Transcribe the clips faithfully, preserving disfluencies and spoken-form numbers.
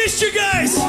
missed you guys.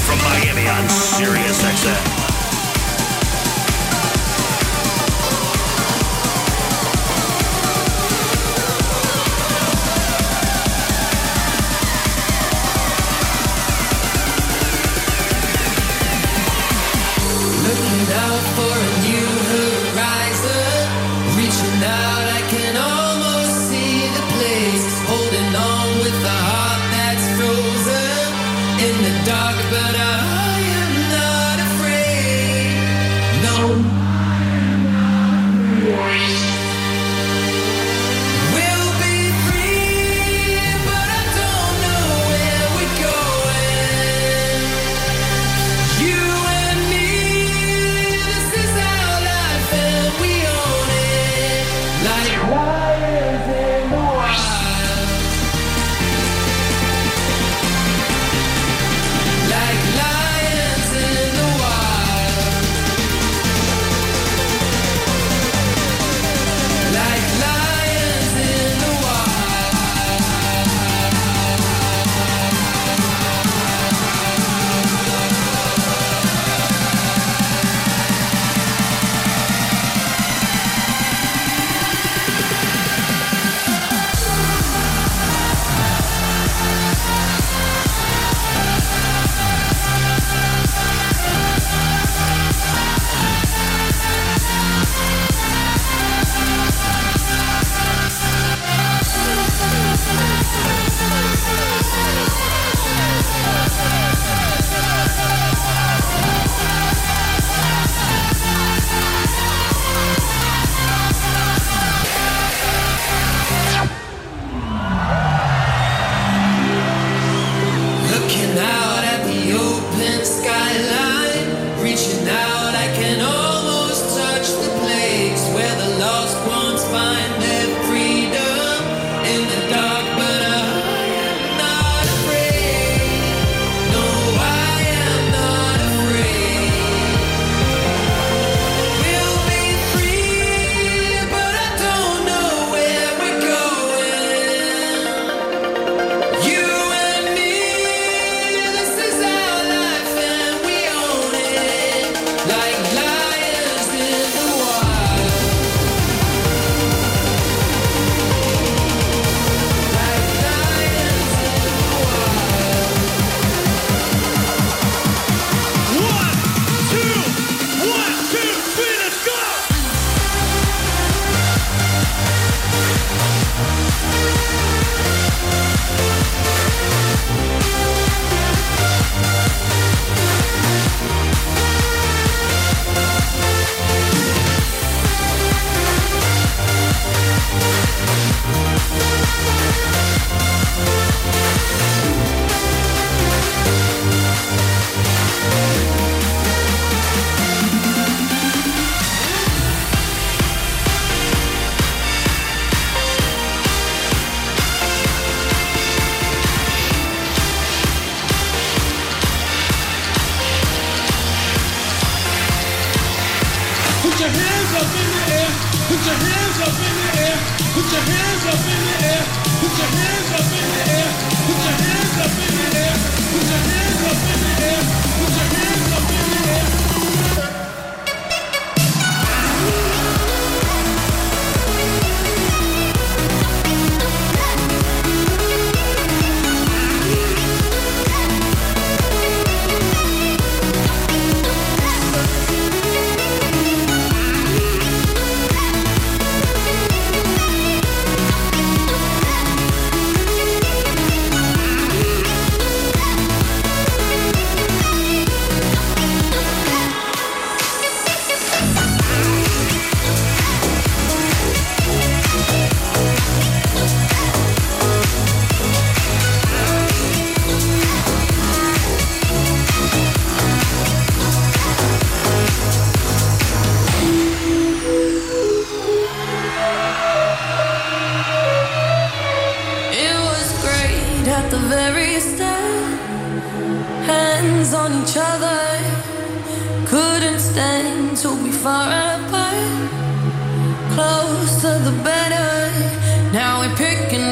from Miami on Sirius X M.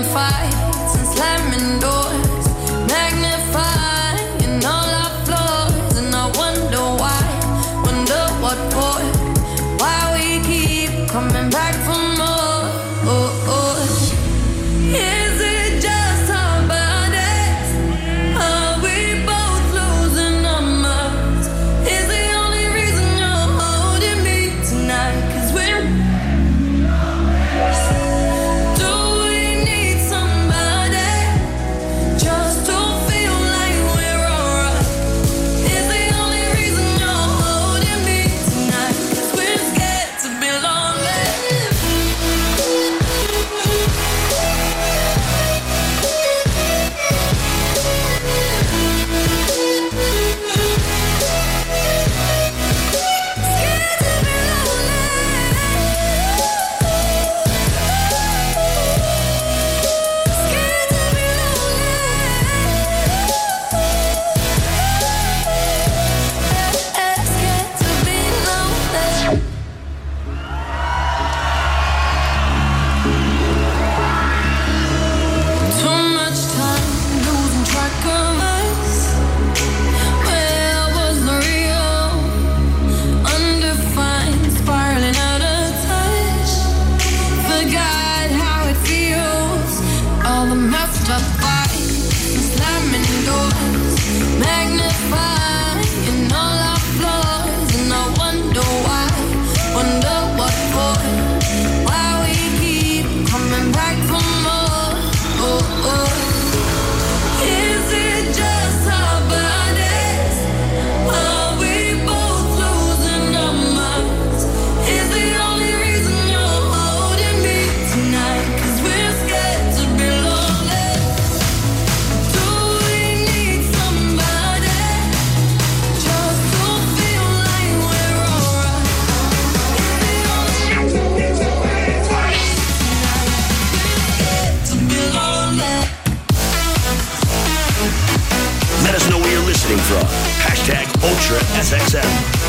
Fights and slamming doors, magnifying all our flaws. Hashtag Ultra S X M.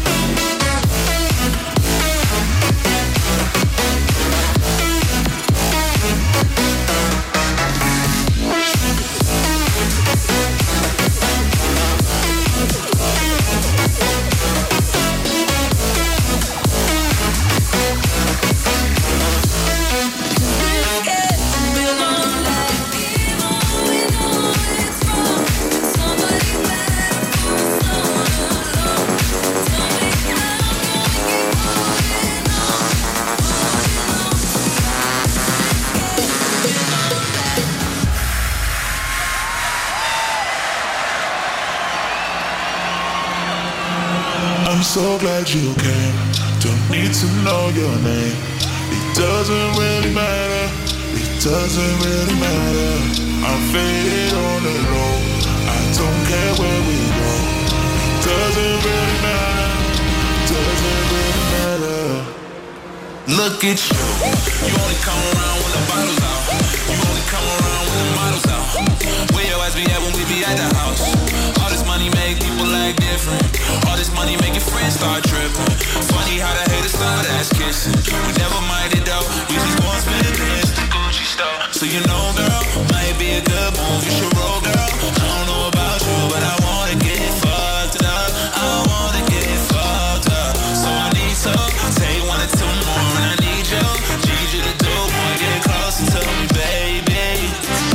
I'm so glad you came. Don't need to know your name. It doesn't really matter. It doesn't really matter. I'm faded on the low. I don't care where we go. It doesn't really matter. Doesn't really matter. Look at you. You only come around when the bottle's out. You only come around when the model's out. Where your ass be at when we be at the house? All this money make people act different. All this money make your friends start tripping. Funny how the haters start ass kissing. We never minded though. We just gon' spend it in the Gucci store. So you know, girl, might be a good move. You should roll, girl. I don't know about you, but I wanna get fucked up. I wanna get fucked up. So I need to take one or two more, and I need you. Need you to do more. Get closer to me, baby.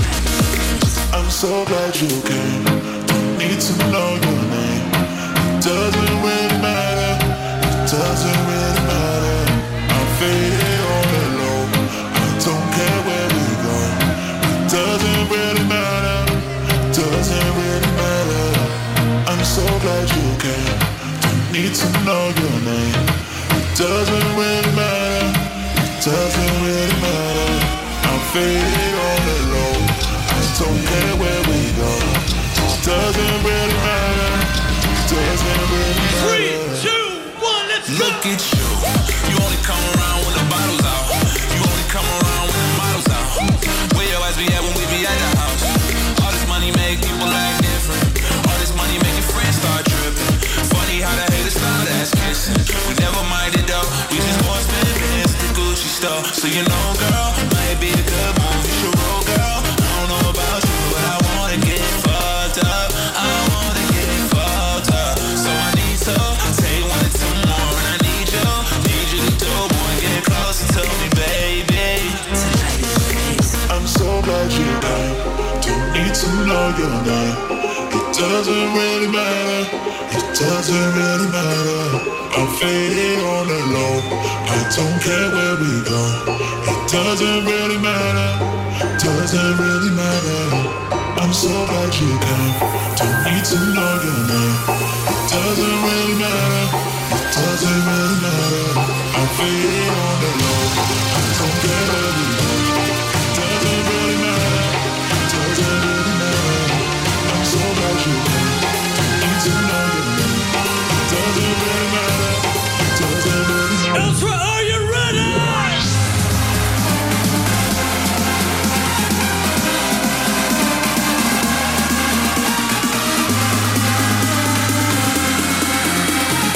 I'm so glad you came. Don't need to know your name. It doesn't really matter. It doesn't really matter. I'm faded on the low. I don't care where we go. It doesn't really matter. Doesn't really matter. I'm so glad you came. Don't need to know your name. It doesn't really matter. It doesn't really matter. I'm faded on the low. I don't care where we go. It doesn't really matter. Doesn't really matter. Three, two, one, let's go. Look at you. You only come around when the bottle's out. You only come around when the model's out. Where your ass be at when we be at the house? All this money make people act different. All this money make your friends start tripping. Funny how the haters start ass kissing. We never minded though. We just gon' spend it in the Gucci store. So you know, girl, might be a good move. You should roll, girl. I don't know about you, but I wanna get fucked up. I wanna get fucked up. So I need to take one or two more, and I need you. Need you to do more. Get closer to me, baby. I'm so glad you came. Don't need to know your name. It doesn't really matter. It doesn't really matter. I'm faded on the low. I don't care where we go. It doesn't really matter. Doesn't really matter. I'm so glad you came. Don't need to know your name. It doesn't really matter. It doesn't really matter. I'm faded on the low. I don't care where we go. It doesn't really matter. Doesn't really matter. I'm so glad you came. Don't need to know your name. It doesn't really matter. Doesn't really matter. Ultra, are you ready?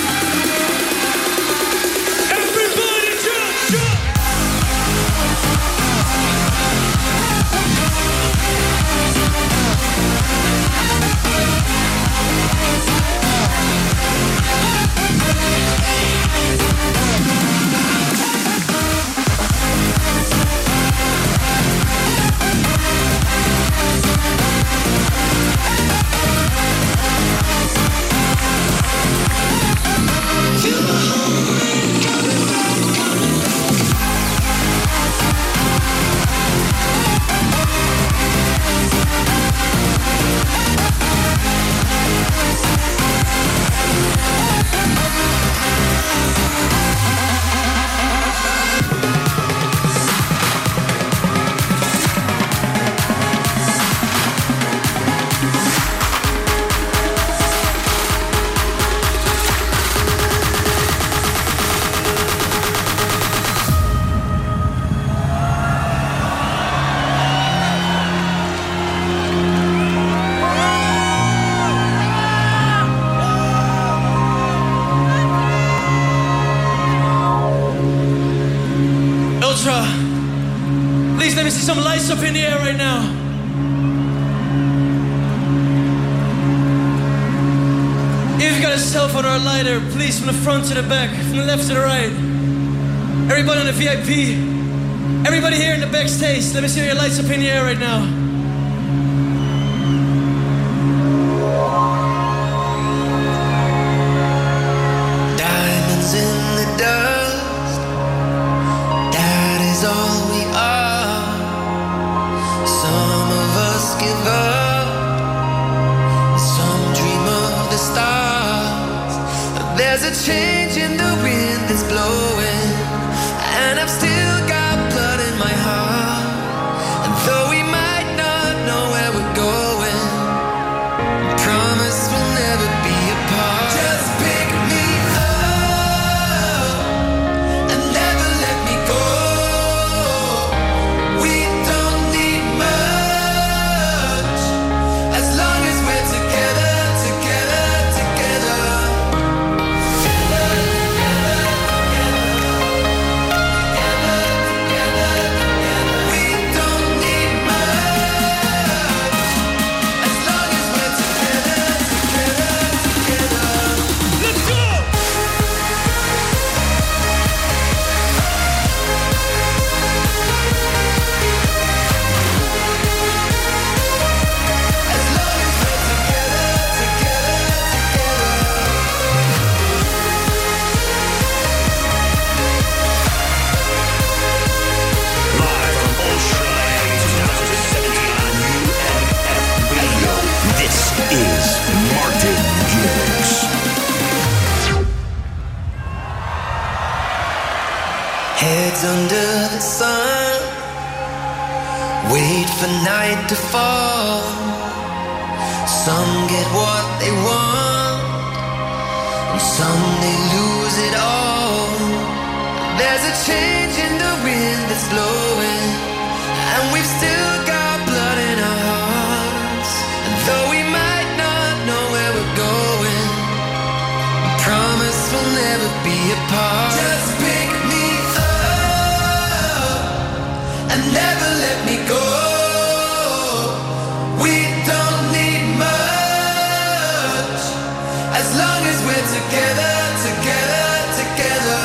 Everybody jump, jump! lights up in the air right now. If you've got a cell phone or a lighter, please, from the front to the back, from the left to the right. Everybody in the V I P, everybody here in the backstage, let me see your lights up in the air right now. Diamonds in the dust, that is all we are. Some of us give up, some dream of the stars. There's a change in the wind that's blowing, and I've still got blood in my heart. And though we might not know where we're going, promise we'll never be apart. Just pick me up and never let me go. We don't need much, as long as we're together, together, together. We don't need much, as long as we're together, together, together. Let's go! As long as we're together, together, together. Live from Ultra twenty seventeen on U M F Radio. This is Martin Garrix. Heads under the sun, wait for night to fall. Some get what they want, and some they lose it all. There's a change in the wind that's blowing, and we've still got blood in our hearts. And though we might not know where we're going, promise we'll never be apart. Just pick me up and never let me go. We don't need much, as long as we're together, together, together.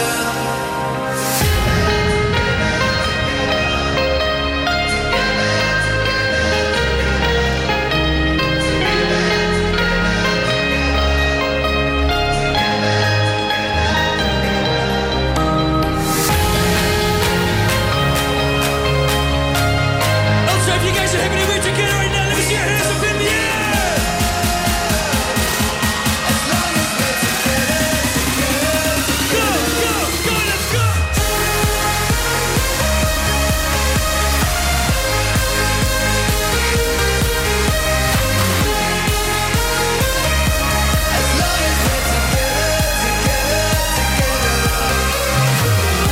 Ultra, if you guys are happy to be together right now, let me see your hands up in the air. As long as we're together, together. Go, go, go, let's go. As long as we're together, together, together.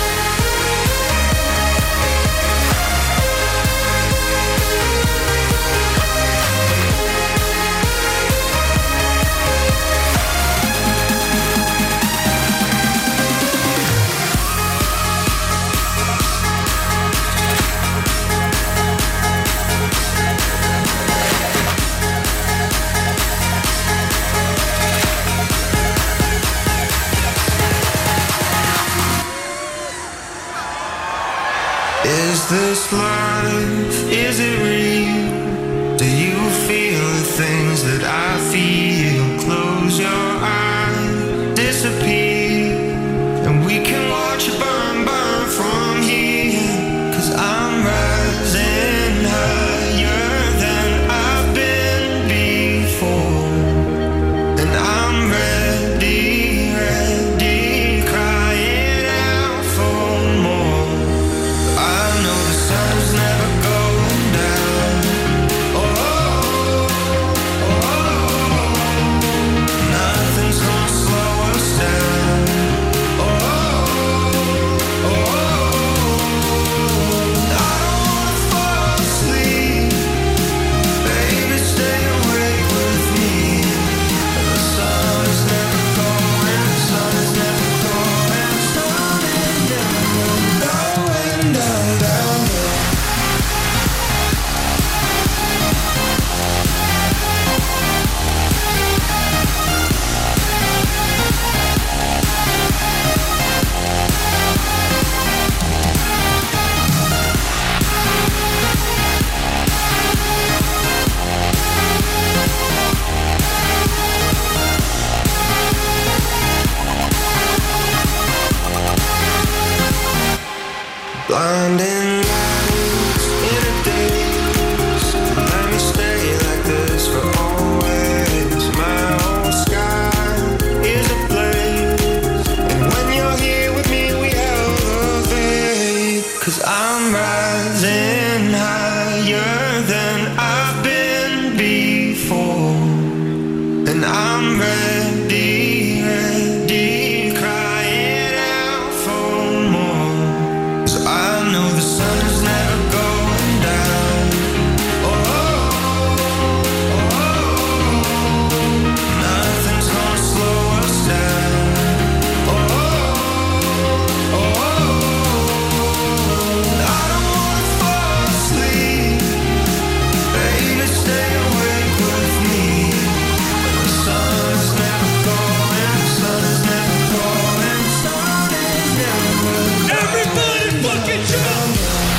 Is this life? Is it real? Do you feel the things that I feel? Close your eyes, disappear, and we can watch it burn, burn from here. 'Cause I'm rising higher than I've been before, and I'm ready, ready, crying out for more. I know the sun's never going down. I'm ready, ready, crying out for more. 'Cause I know the sun is never going down. Oh, oh, oh, oh. Nothing's gonna slow us down. Oh, oh, oh, oh. I don't wanna fall asleep. Baby, stay awake with me. The sun is never going, the sun is never going, the sun is never going. Everybody fucking jump!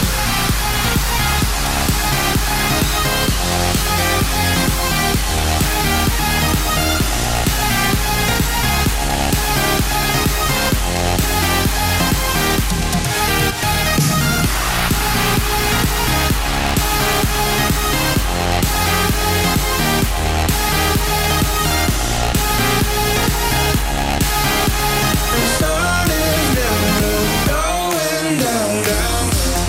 The sun is never going down, down.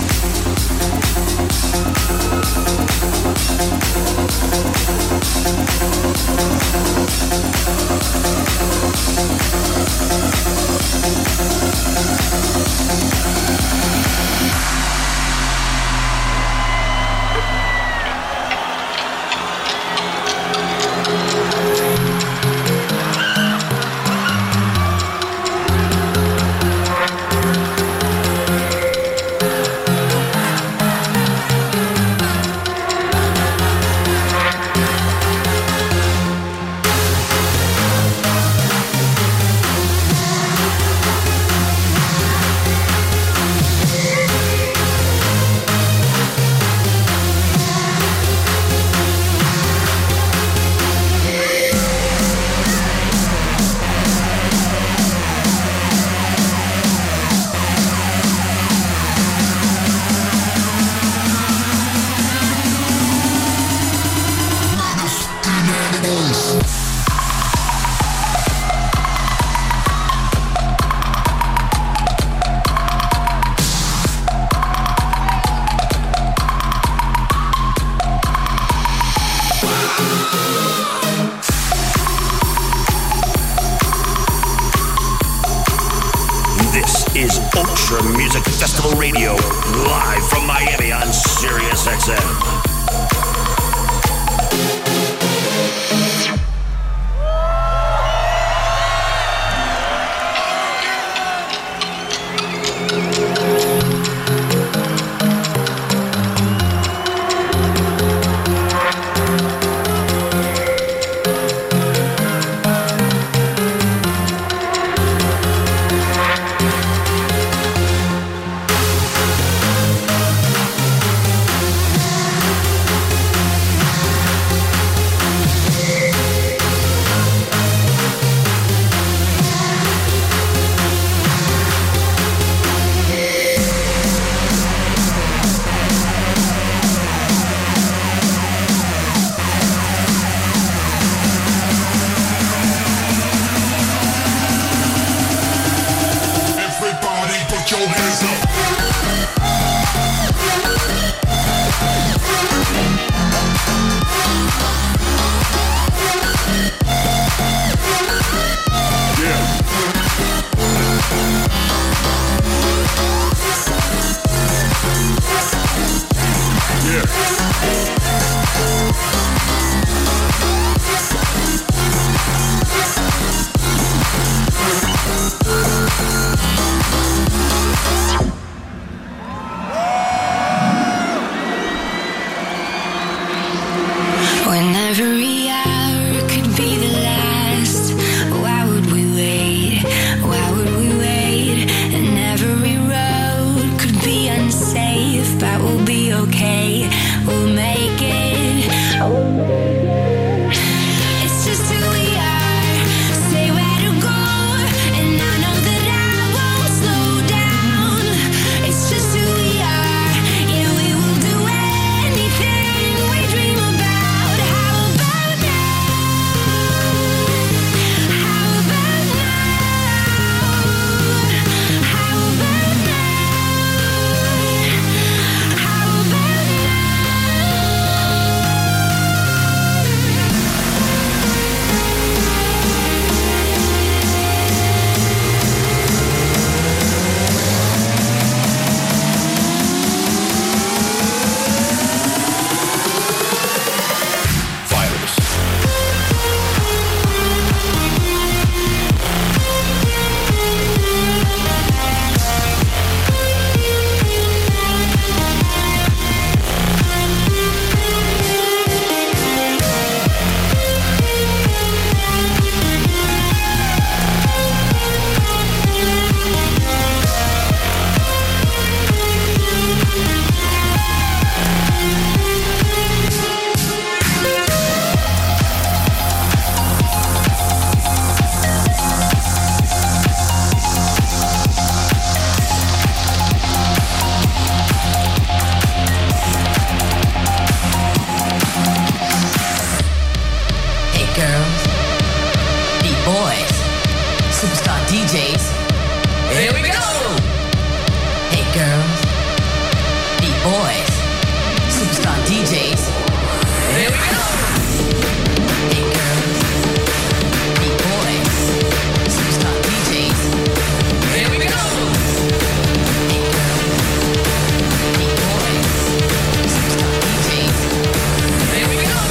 This is Ultra Music Festival Radio, live from Miami on Sirius X M. superstar D Js. Here we go! Hey girls, beat boys, superstar D Js. Here we go! Hey girls, beat boys, superstar D Js. Here we go! Hey girls, beat boys, superstar D Js. Here we go!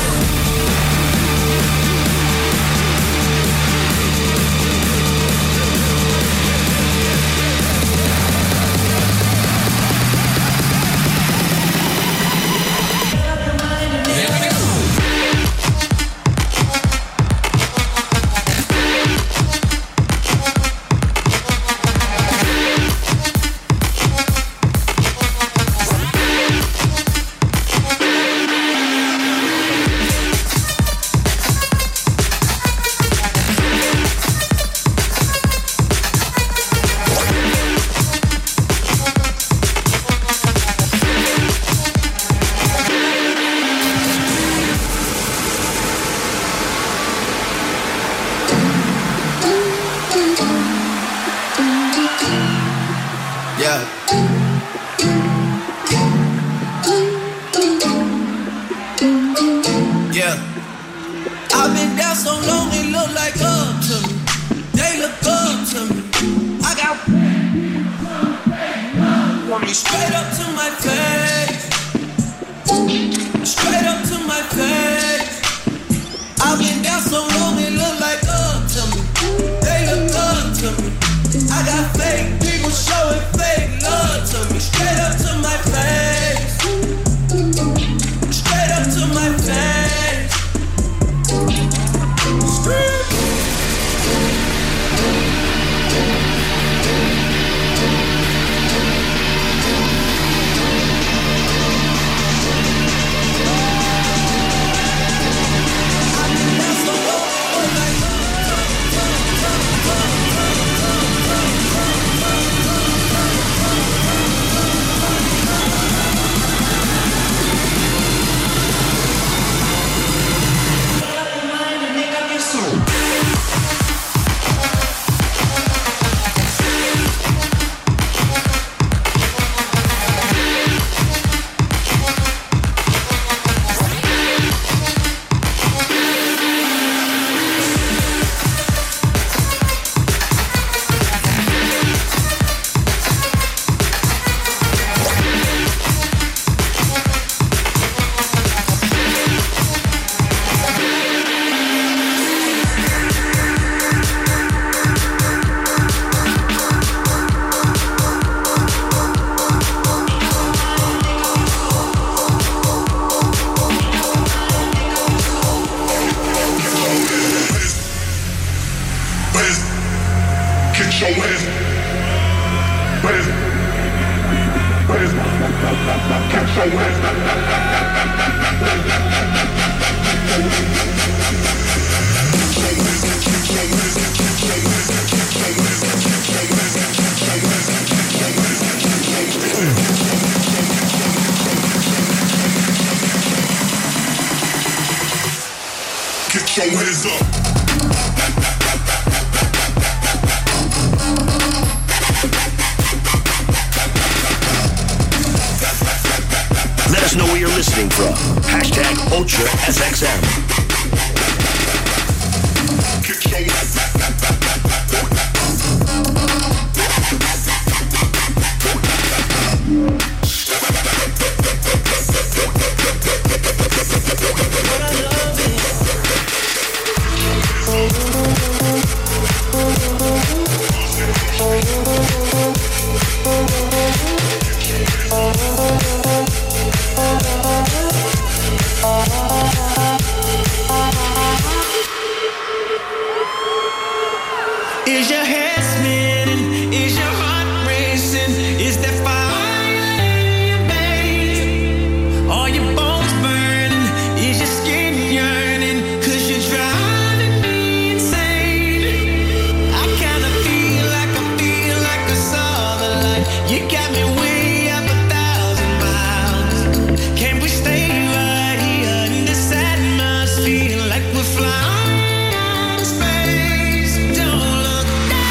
Flying out in space, don't look down.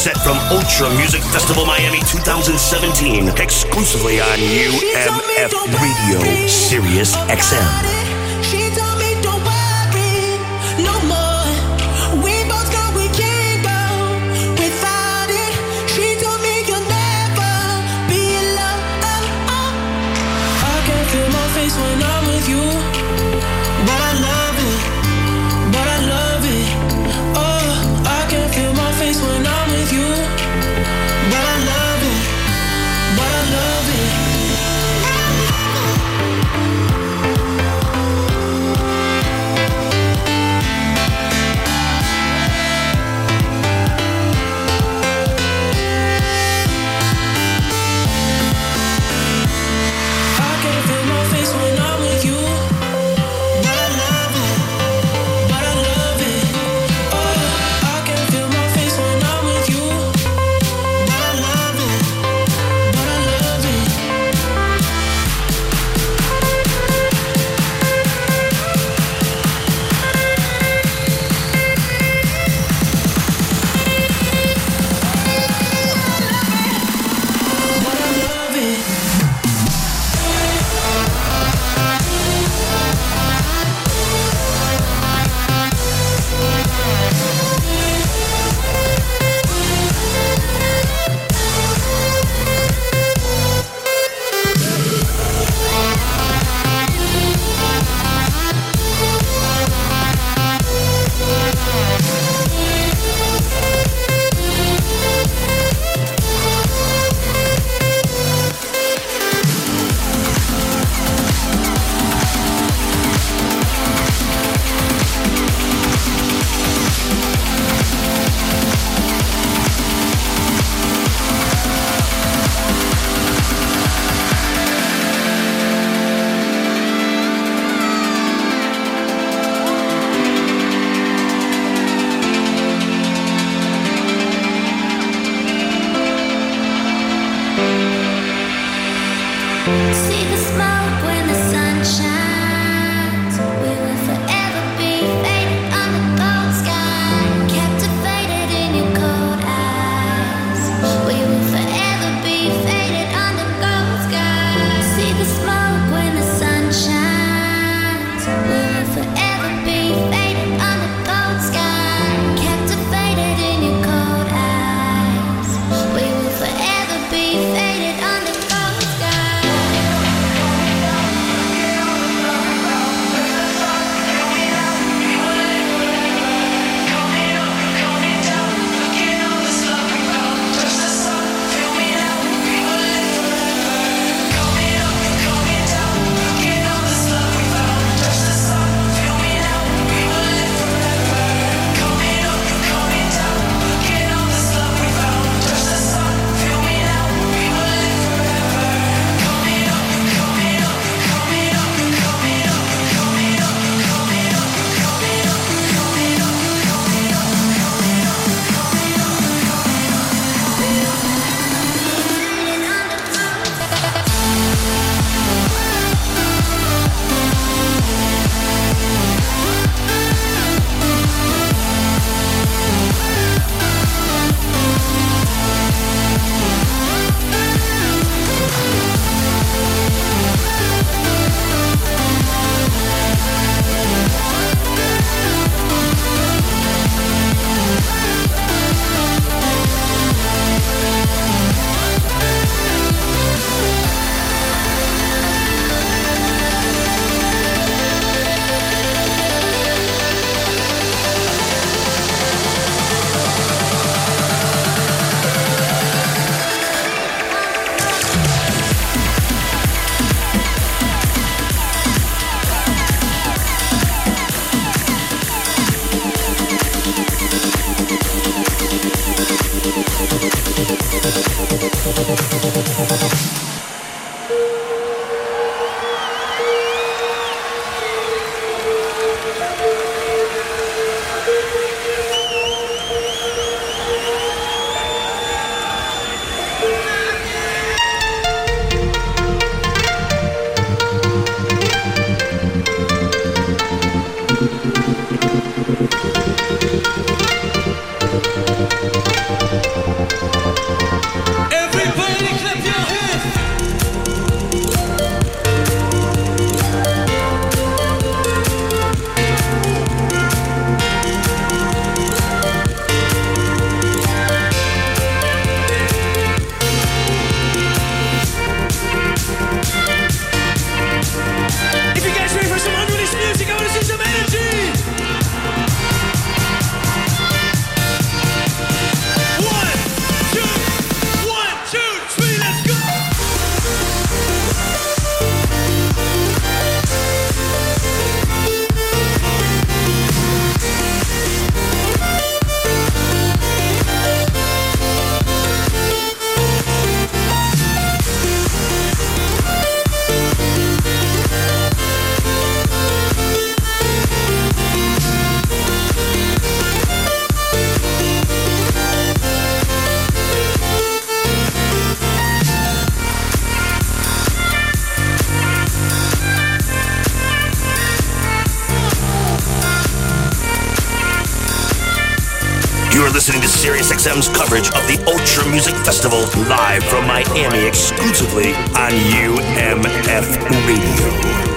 set from Ultra Music Festival Miami twenty seventeen, exclusively on U M F Radio, Sirius X M. She told me don't worry no more. We both know we can't go without it. She told me you'll never be alone. I can feel my face when I'm with you, but I love it, but I love it. Oh, I can feel my face when I'm with you, but I love it, but I love it. We'll be right back. SiriusXM's coverage of the Ultra Music Festival live from Miami exclusively on U M F Radio.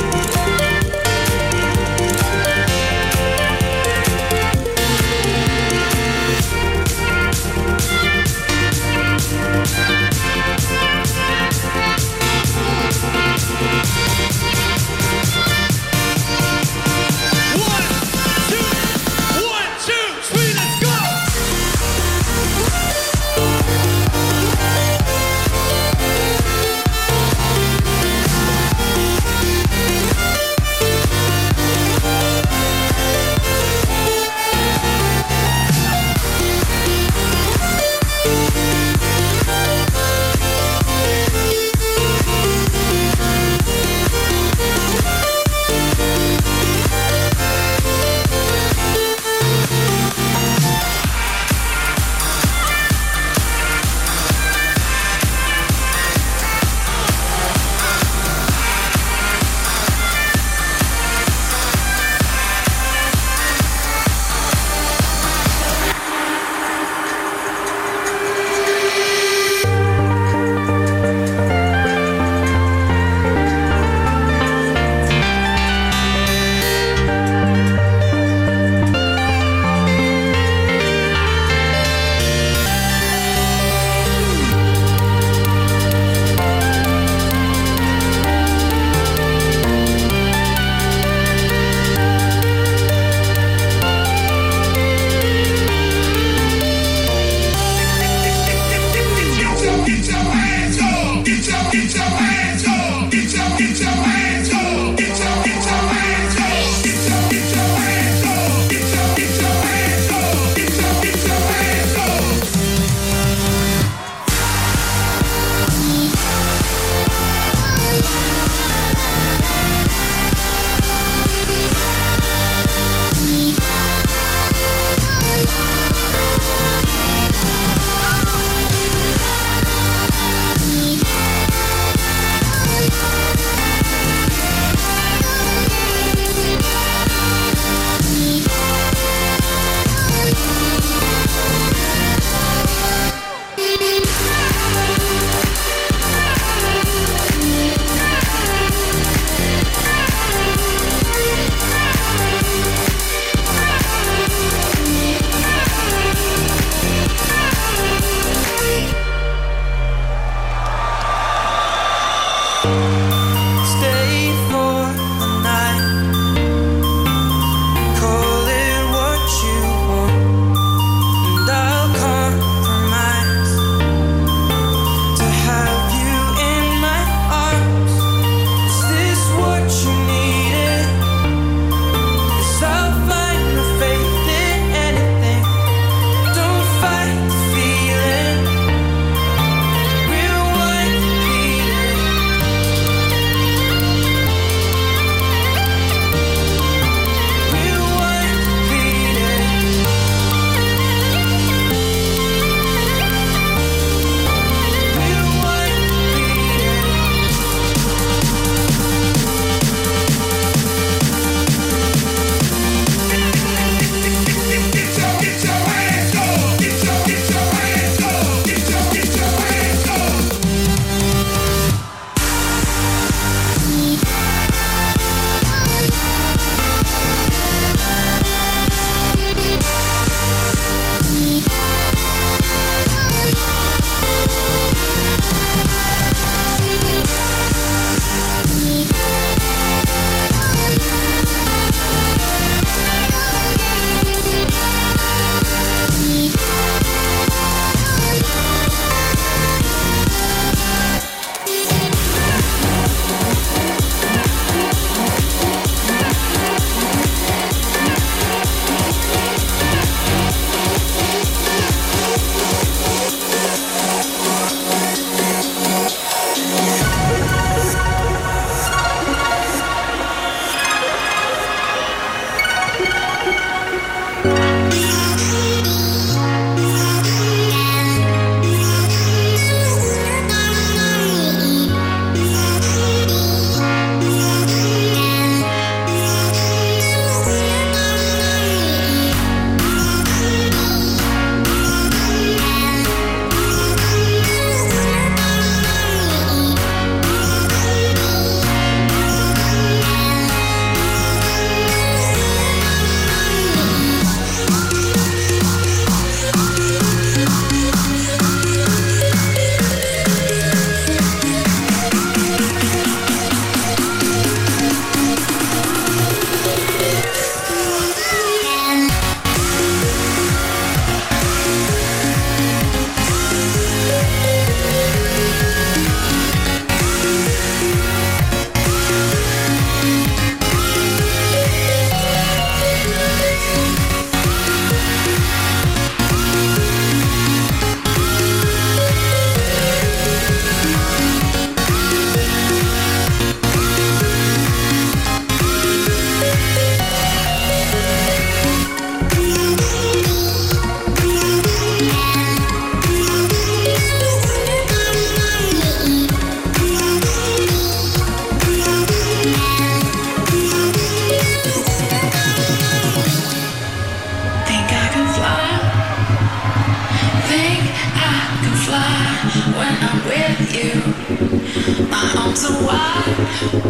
when I'm with you. My arms are wide,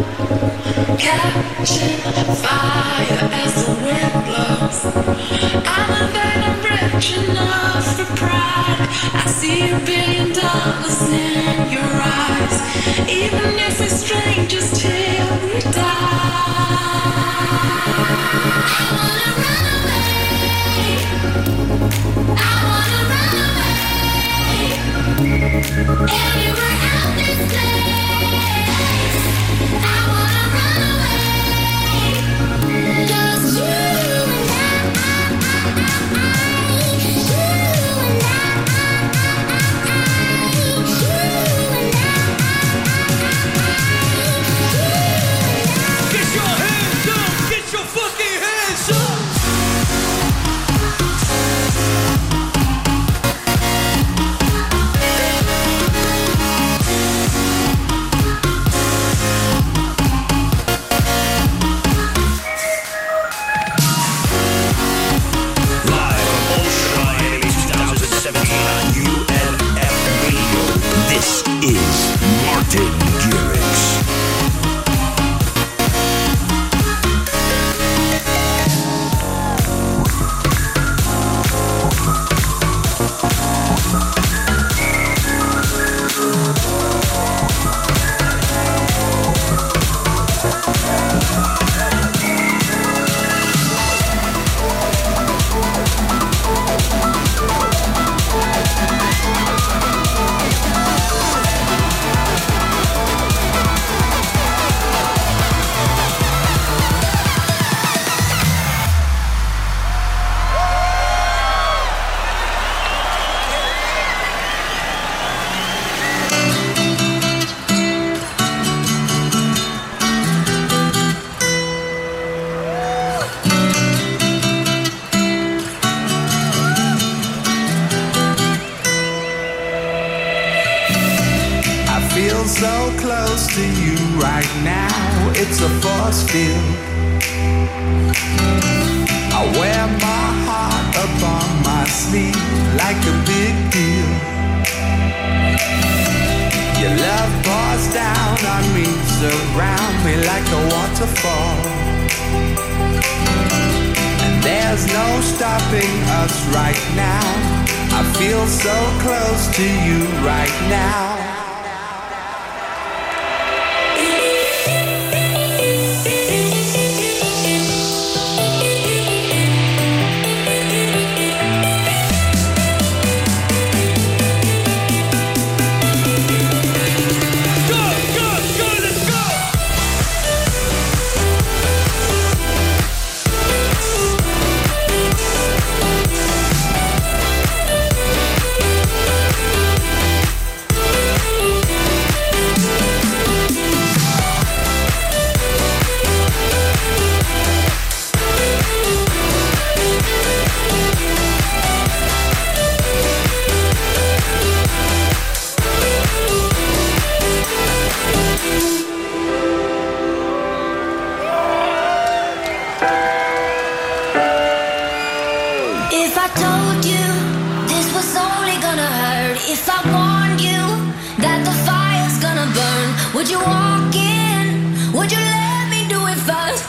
catching fire as the wind blows. I'm a venom rich enough for pride. I see a billion dollars in your eyes. Even if we're strangers till we die. I wanna run away. I wanna run away. Anywhere out this place. I wanna run away. Just you and I, I, I, I, you and I, I, I, I, you and I, I, I, I, you and I. Get your hands up! Get your fucking hands up! Is Martin Garrix. So close to you right now, it's a force field. I wear my heart upon my sleeve like a big deal. Your love pours down on me, surround me like a waterfall. And there's no stopping us right now. I feel so close to you right now. Would you walk in? Would you let me do it first?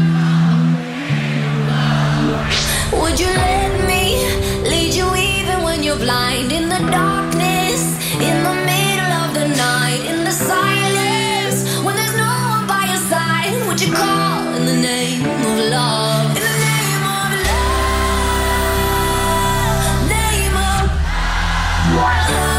Would you let me lead you even when you're blind? In the darkness, in the middle of the night, in the silence, when there's no one by your side, would you call in the name of love? In the name of love, name of love.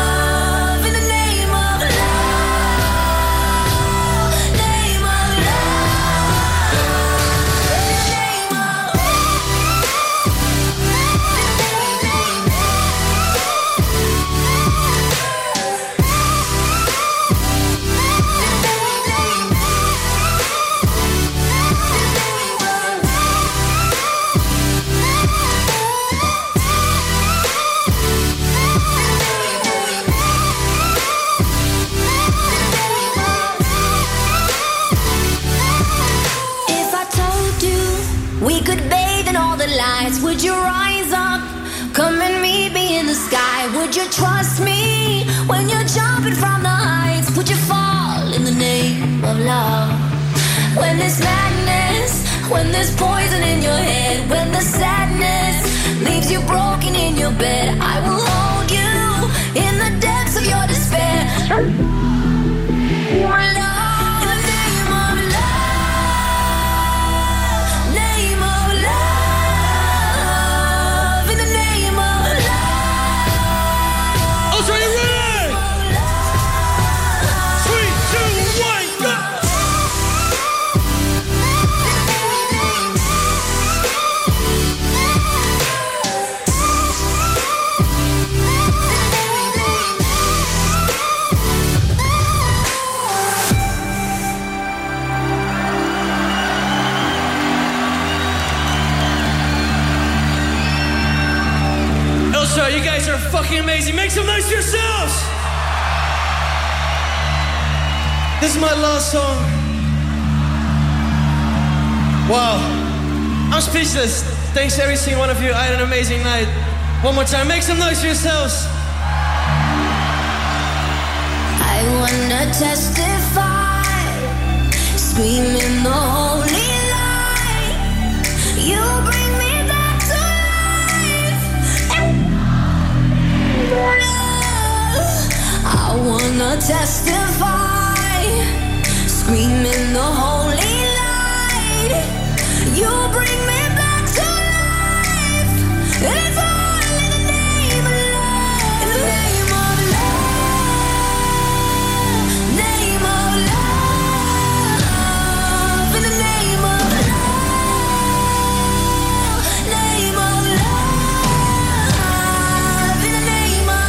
Would you rise up? Come and meet me in the sky. Would you trust me when you're jumping from the heights? Would you fall in the name of love? When there's madness, when there's poison in your head, when the sadness leaves you broken in your bed, I will hold you in the depths of your despair. You guys are fucking amazing. Make some noise for yourselves. This is my last song. Wow. I'm speechless. Thanks to every single one of you. I had an amazing night. One more time. Make some noise for yourselves. I wanna testify, screaming the holy light. You bring me back to life. I wanna testify, screaming the holy light. You bring me back to life. And it's all in the name of love. In the name of love. Name of love. In the name of love. Name of love. In the name of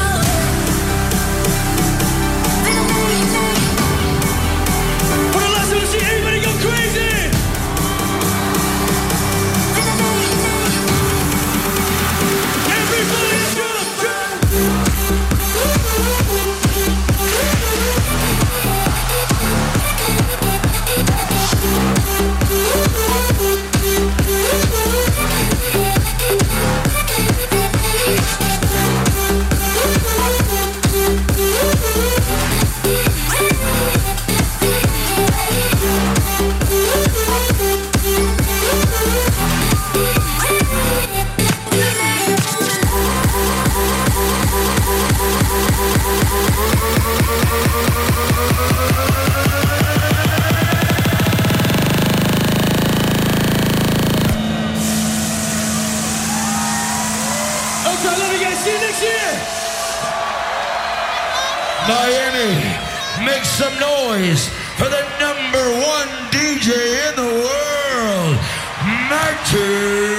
everybody go crazy! Everybody jump, jump! Miami, make some noise for the number one D J in the world, Martin.